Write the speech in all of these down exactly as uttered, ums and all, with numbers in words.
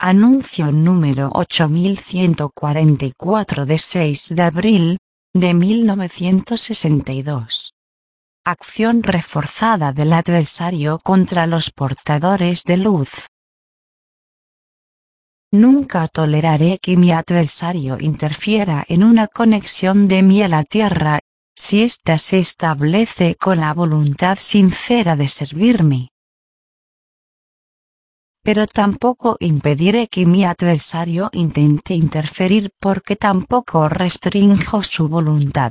Anuncio número ocho mil ciento cuarenta y cuatro de seis de abril de mil novecientos sesenta y dos. Acción reforzada del adversario contra los portadores de luz. Nunca toleraré que mi adversario interfiera en una conexión de mí a la tierra, si ésta se establece con la voluntad sincera de servirme. Pero tampoco impediré que mi adversario intente interferir porque tampoco restrinjo su voluntad.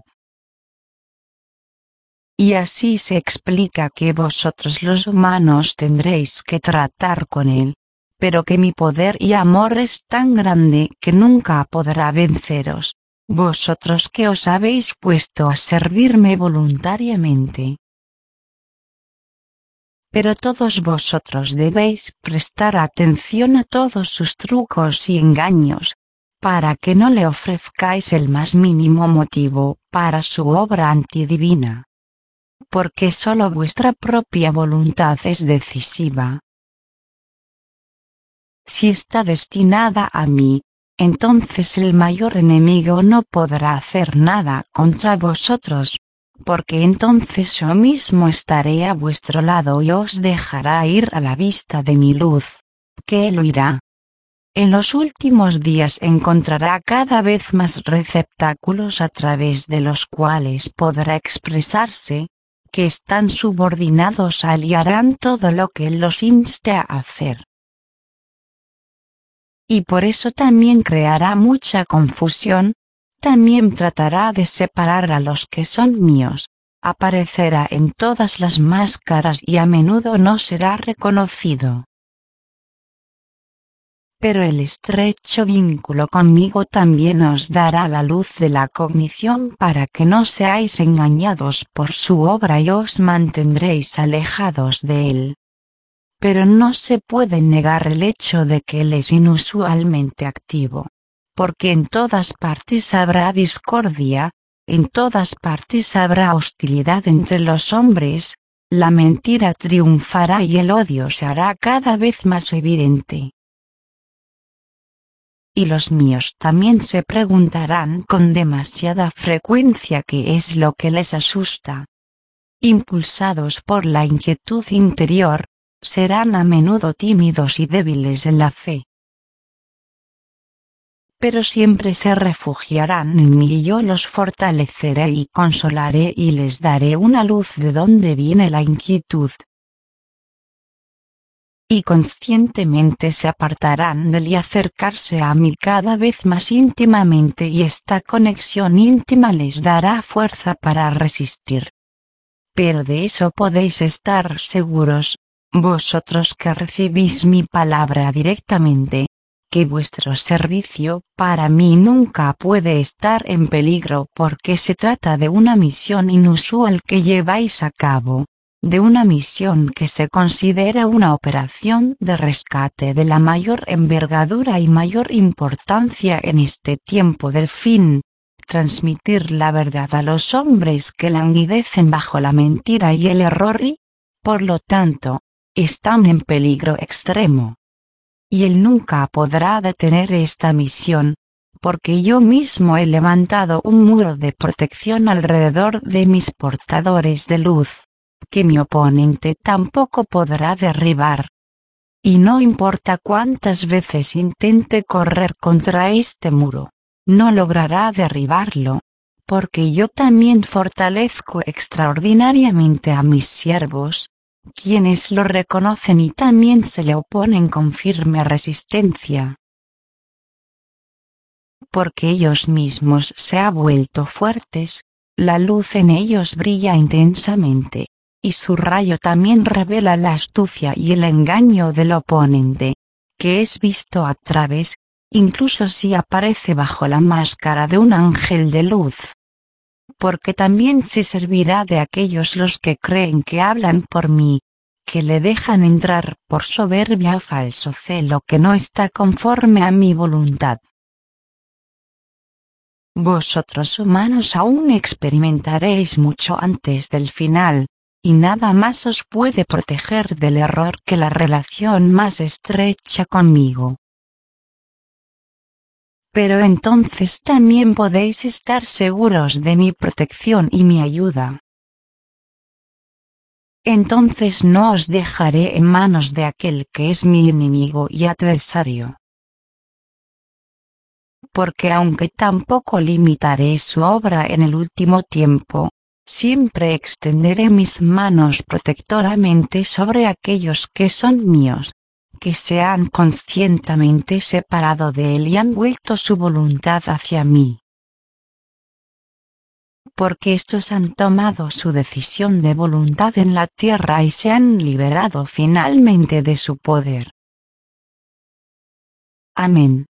Y así se explica que vosotros los humanos tendréis que tratar con él, pero que mi poder y amor es tan grande que nunca podrá venceros, vosotros que os habéis puesto a servirme voluntariamente. Pero todos vosotros debéis prestar atención a todos sus trucos y engaños, para que no le ofrezcáis el más mínimo motivo para su obra antidivina. Porque solo vuestra propia voluntad es decisiva. Si está destinada a mí, entonces el mayor enemigo no podrá hacer nada contra vosotros, porque entonces yo mismo estaré a vuestro lado y os dejará ir a la vista de mi luz, que él oirá. En los últimos días encontrará cada vez más receptáculos a través de los cuales podrá expresarse, que están subordinados a él y harán todo lo que él los inste a hacer. Y por eso también creará mucha confusión, también tratará de separar a los que son míos, aparecerá en todas las máscaras y a menudo no será reconocido. Pero el estrecho vínculo conmigo también os dará la luz de la cognición para que no seáis engañados por su obra y os mantendréis alejados de él. Pero no se puede negar el hecho de que él es inusualmente activo, porque en todas partes habrá discordia, en todas partes habrá hostilidad entre los hombres, la mentira triunfará y el odio se hará cada vez más evidente. Y los míos también se preguntarán con demasiada frecuencia qué es lo que les asusta. Impulsados por la inquietud interior, serán a menudo tímidos y débiles en la fe. Pero siempre se refugiarán en mí y yo los fortaleceré y consolaré y les daré una luz de donde viene la inquietud. Y conscientemente se apartarán de él y acercarse a mí cada vez más íntimamente y esta conexión íntima les dará fuerza para resistir. Pero de eso podéis estar seguros, vosotros que recibís mi palabra directamente, que vuestro servicio para mí nunca puede estar en peligro porque se trata de una misión inusual que lleváis a cabo, de una misión que se considera una operación de rescate de la mayor envergadura y mayor importancia en este tiempo del fin, transmitir la verdad a los hombres que languidecen bajo la mentira y el error y, por lo tanto, están en peligro extremo. Y él nunca podrá detener esta misión, porque yo mismo he levantado un muro de protección alrededor de mis portadores de luz, que mi oponente tampoco podrá derribar. Y no importa cuántas veces intente correr contra este muro, no logrará derribarlo, porque yo también fortalezco extraordinariamente a mis siervos, quienes lo reconocen y también se le oponen con firme resistencia. Porque ellos mismos se han vuelto fuertes, la luz en ellos brilla intensamente, y su rayo también revela la astucia y el engaño del oponente, que es visto a través, incluso si aparece bajo la máscara de un ángel de luz. Porque también se servirá de aquellos los que creen que hablan por mí, que le dejan entrar por soberbia o falso celo que no está conforme a mi voluntad. Vosotros humanos aún experimentaréis mucho antes del final, y nada más os puede proteger del error que la relación más estrecha conmigo. Pero entonces también podéis estar seguros de mi protección y mi ayuda. Entonces no os dejaré en manos de aquel que es mi enemigo y adversario. Porque aunque tampoco limitaré su obra en el último tiempo, siempre extenderé mis manos protectoramente sobre aquellos que son míos, que se han conscientemente separado de él y han vuelto su voluntad hacia mí. Porque estos han tomado su decisión de voluntad en la tierra y se han liberado finalmente de su poder. Amén.